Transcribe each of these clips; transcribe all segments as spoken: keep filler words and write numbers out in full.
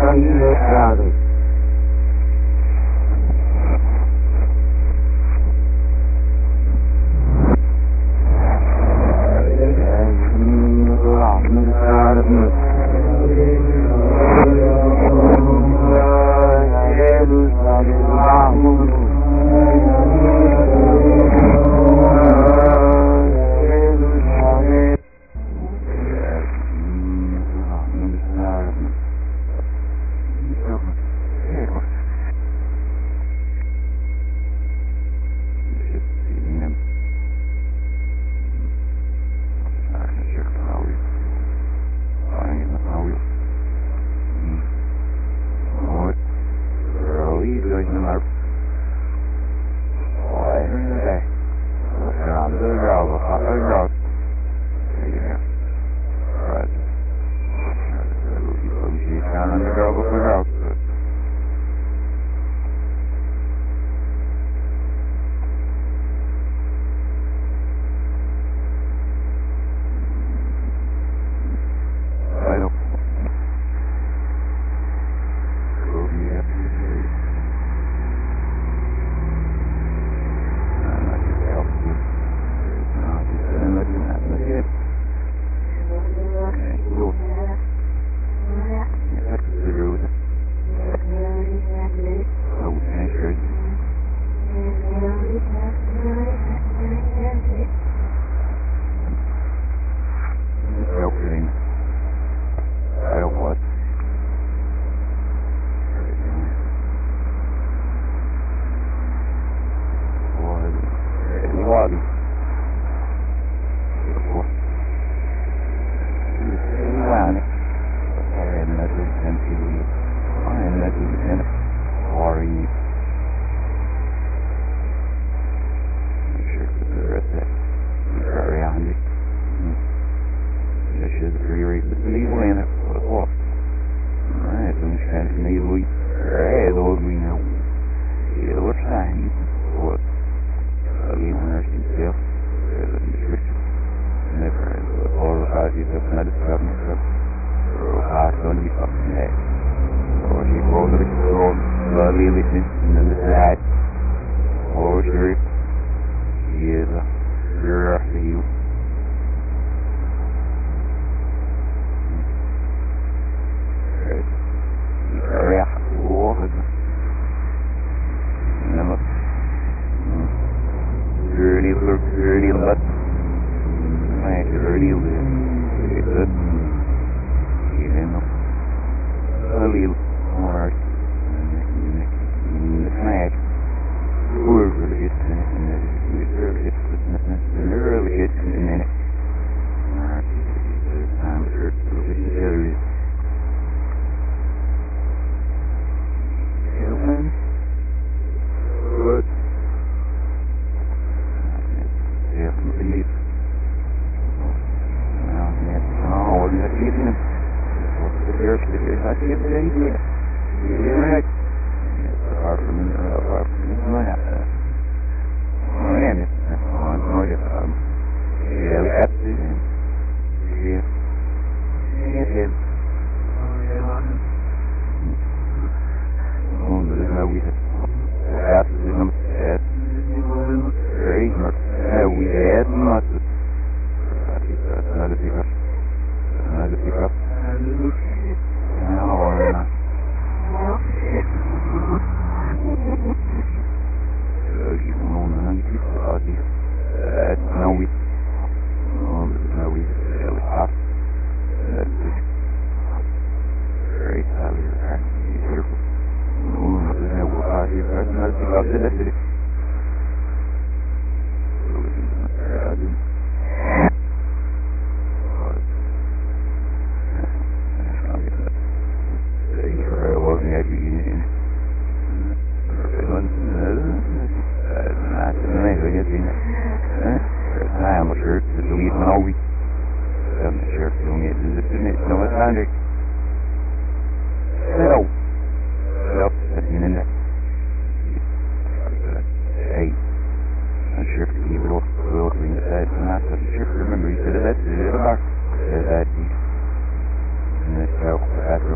Remember, you said that, said that, and that's how, after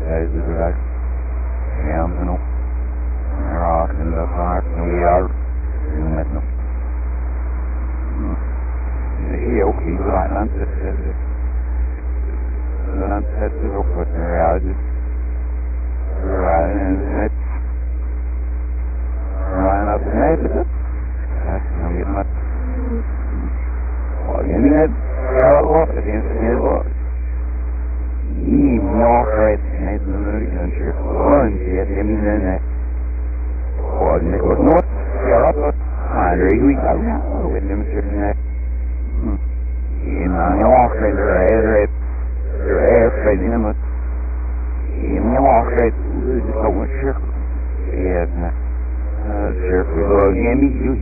as is like jam no rock in the park no we are met no heel keep right on to it dan zet het op wat eruit is right and it right up the net that's no get much well you need it what it is it was he more right and the million sure one yet I mean that or it was not yeah up under we go with them sure that in my offer there er er fredin ama in walk right so much sure yeah uh sure we go again me you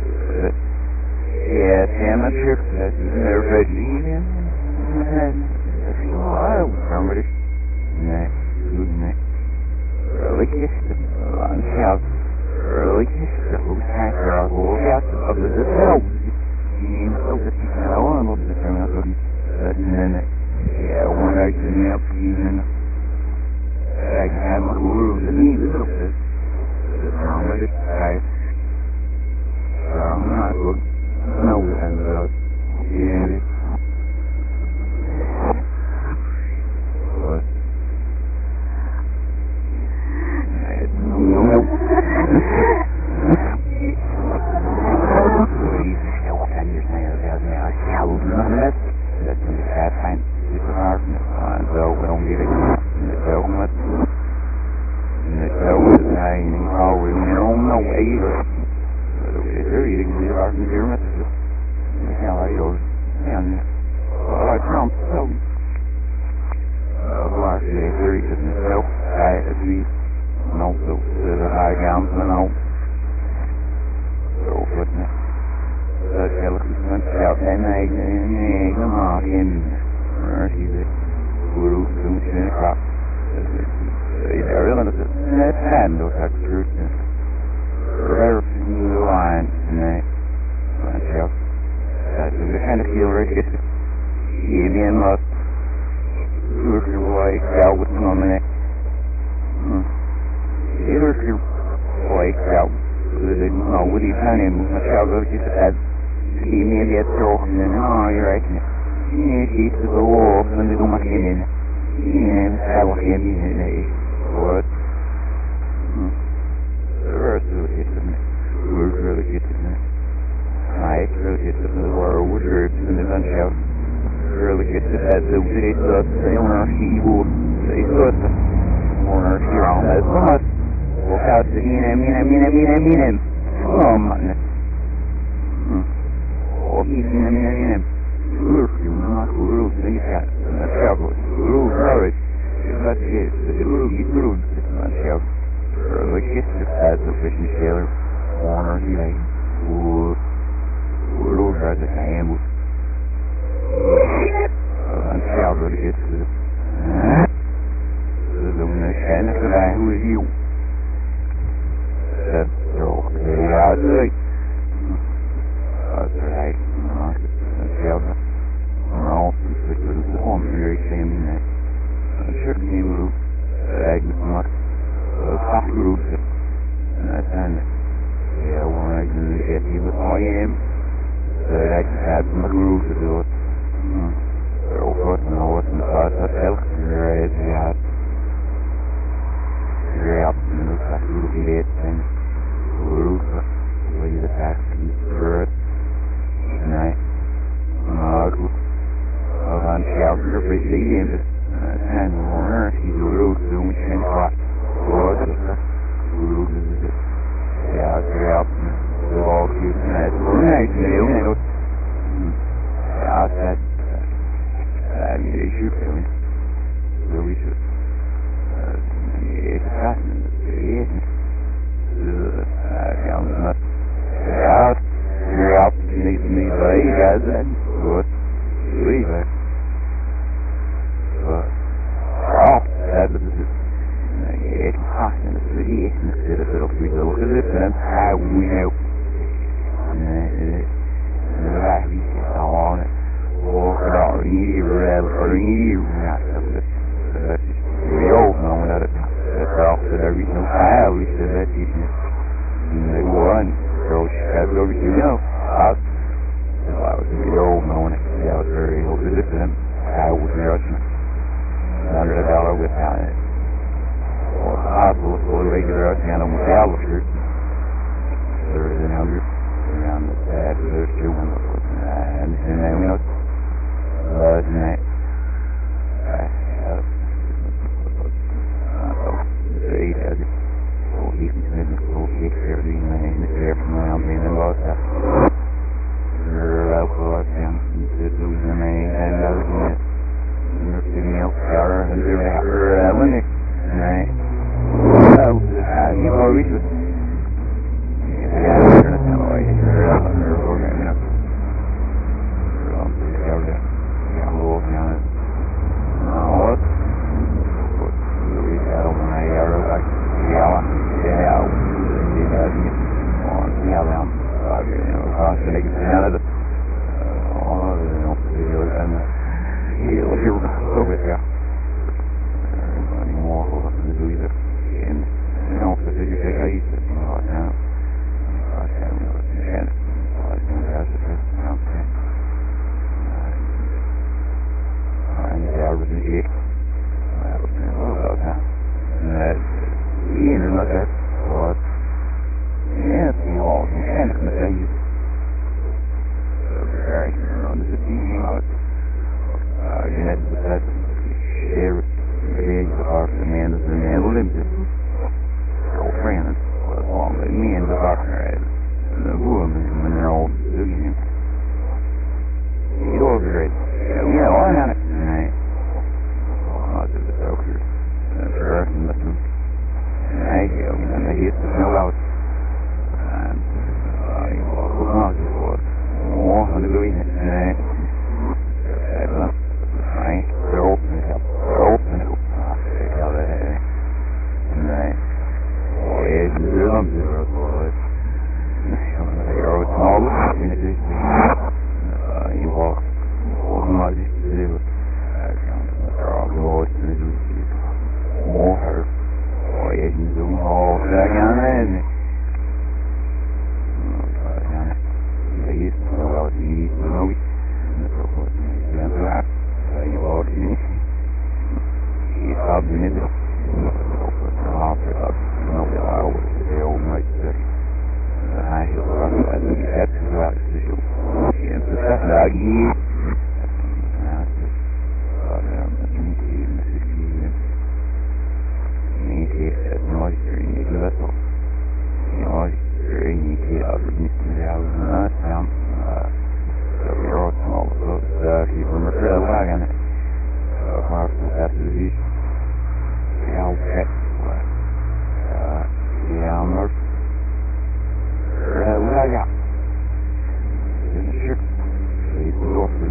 yeah damn not sure that never fredin and oh somebody nah good nah really just on south really just the whole time girl all out of the cell you know that you know I'm not the same and then yeah, when I can help you, and I can have my rules and need it. The problem is, I, I'm not good. No, and uh, yeah. But, I don't know. Please, I will send you some of those now. I will run it. That's in the fat pint. And so we don't get it in the settlement. In the settlement, I ain't always been on no way either. But okay, there you can get our computer messages. And how I goes, and well, I Trump, so. Uh, last day, three, because myself, I, as we know, so, the high gowns, and all. So, putting it. Dat helpt me zelf en ik en ik normaal in maar zie je hoe doen ze in kracht je willen dat het hand door het truth rare line nee maar zelf dat is de kind of feel right je bent maar hoe je like jou wat dan nee je wordt je like jou de nou wat die plan in maar jou dat je het he may get thrown and oh you're right yeah he to the wall and they do my in yeah I will him in a what the rest of it we're really getting it I really get to the world with her in the bunch out really get to that the way that they owner he would they thought the owner here on that but walk out to mean I mean I mean I mean I mean him oh man or he's in a minute. Look, you not rules, they got a trouble. Rule, courage. But yes, the rule, you rule, myself. The kiss of that, the fishing sailor, corner, he like, rule, rule, as I am. Myself, the kiss of the one that can, the guy who is you. That's okay, I'll do it. That's right. That's how no, it's the home very same that shirt came roof, bag not a coffee roof, and that's and yeah, when I can get you with I am, that I can have my roof to do it. They're all put in the horse and the fast that help, you're right, yeah. You're out in the fast roof, you get and roof, where you the fast bird. Nej, og du og han skærper for det han var i rot så mycket han var og så rot det ja grab det var ju nej nej det är ju något ja det är ju sjukt det är ju det är fast det är ja men ja you're out to meet me by you guys then good leave it but oh that is it's hot in the city instead of it'll be look at it and how we know and that we get on it walk it out or you red or you not we all know with how it was possible to regular out down on the Gallup Street. There is another around the bad, there's two windows with that, and then we know, uh, tonight, I have, uh, they had, oh, he can send me, oh, he can be in the air from around me, and then lost that. There, I'll go out down, this was the main, and I was in it. Female power and the rapper uh, when it right so uh you know we should yeah we're gonna tell away here on the program you know um yeah we're yeah we'll now what we got on my arrow like yeah yeah yeah on yeah down you know cross the next down of the all of the and yeah, well, here we're going to go with you. Any more of us to do either. And, you know, if you take a eat, you know, right now. Right now, you know, it's in it. Right now, that's the first thing I'm saying. And the hours in here. That was in a little about time. And that, Ian is not that, but, yeah, it's the all, you can't come to tell you. Very, you know, this is the, you know, Uh, you know, that share big of the man is the man limited. Girlfriend was along with me and the partner and the woman when they're all doing him. You know, great. You know, I had it tonight. Oh, I did the doctor. And for her, and listen. And I go, and they used to know out. And I walk along to what? Oh, I'm doing it tonight. I don't know. Right, they're open it up, they're open it up, I tell that, and I, oh yeah, there's some zeros, boy, they're all small, and it is, uh, you walk, walk them out, just to do it, they're all good, and it is, more hurt, oh yeah, you do them all, back on that, and they used to know how to eat, you know, and the so forth, and so forth. You bought me. He stopped me in the office. No, I was the old night sick. The high heel rock that we had to go out to show. And the second I gave. Now it's just, uh, I'm not going to see the sixty. You need to get noise here. You need to let go. You know, you need to get out of the house and not down. So we're all small, so uh, keep them afraid of wagon. So far from that disease. Yeah, okay. Uh, yeah, I'm not. Uh, what I got? In the ship. So you can go for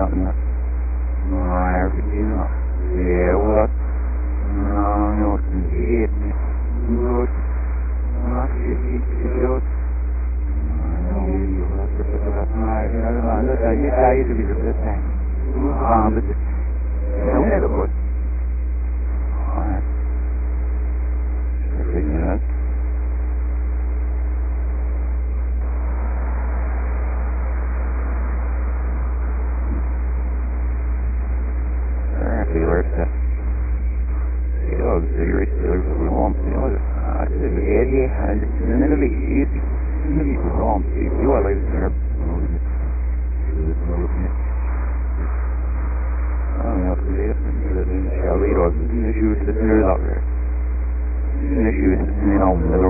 something. Maar verdienen. Heel wat. Nou, nog een keer. Goed. Maak je iets dood. Maar dat zijn je tijden die er zijn. Hoe gaan we het? Heel erg goed. Maar. Vind je dat? Feelers, uh, you know, the cigarette dealers that we want, you know, I said, Eddie, and it's in the middle of the easy, in the middle of the wrong, you are like, there, I'm not the latest, and shall we, or the issues that there is out there, the issues, you know, the